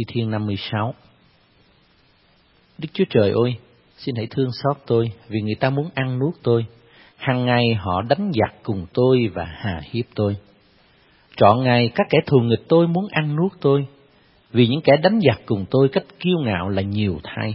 Thi Thiên 56. Đức Chúa Trời ơi, xin hãy thương xót tôi, vì người ta muốn ăn nuốt tôi. Hằng ngày họ đánh giặc cùng tôi và hà hiếp tôi. Trọn ngày các kẻ thù nghịch tôi muốn ăn nuốt tôi, vì những kẻ đánh giặc cùng tôi cách kiêu ngạo là nhiều thay.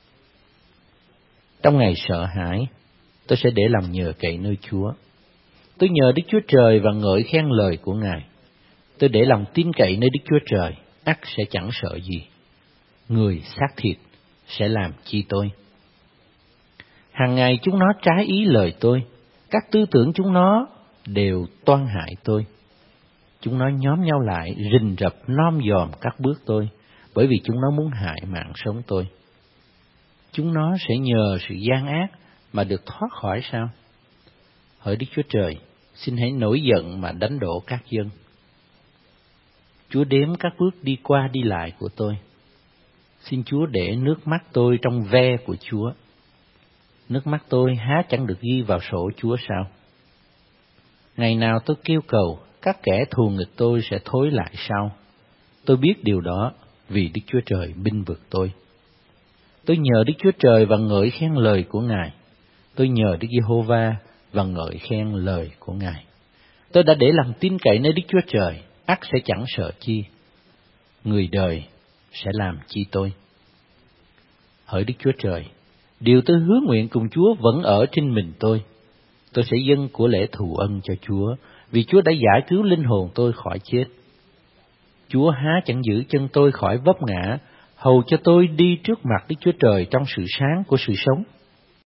Trong ngày sợ hãi, tôi sẽ để lòng nhờ cậy nơi Chúa. Tôi nhờ Đức Chúa Trời và ngợi khen lời của Ngài. Tôi để lòng tin cậy nơi Đức Chúa Trời, ắt sẽ chẳng sợ gì. Người xác thịt sẽ làm chi tôi? Hàng ngày chúng nó trái ý lời tôi, các tư tưởng chúng nó đều toan hại tôi. Chúng nó nhóm nhau lại, rình rập nom dòm các bước tôi, bởi vì chúng nó muốn hại mạng sống tôi. Chúng nó sẽ nhờ sự gian ác mà được thoát khỏi sao? Hỡi Đức Chúa Trời, xin hãy nổi giận mà đánh đổ các dân. Chúa đếm các bước đi qua đi lại của tôi. Xin Chúa để nước mắt tôi trong ve của Chúa. Nước mắt tôi há chẳng được ghi vào sổ Chúa sao? Ngày nào tôi kêu cầu, các kẻ thù nghịch tôi sẽ thối lại sau. Tôi biết điều đó vì Đức Chúa Trời binh vực tôi. Tôi nhờ Đức Chúa Trời và ngợi khen lời của Ngài. Tôi nhờ Đức Giê-hô-va và ngợi khen lời của Ngài. Tôi đã để lòng tin cậy nơi Đức Chúa Trời, ắt sẽ chẳng sợ chi. Người đời sẽ làm chi tôi? Hỡi Đức Chúa Trời, điều tôi hứa nguyện cùng Chúa vẫn ở trên mình tôi. Tôi sẽ dâng của lễ thù ân cho Chúa, vì Chúa đã giải cứu linh hồn tôi khỏi chết. Chúa há chẳng giữ chân tôi khỏi vấp ngã, hầu cho tôi đi trước mặt Đức Chúa Trời trong sự sáng của sự sống.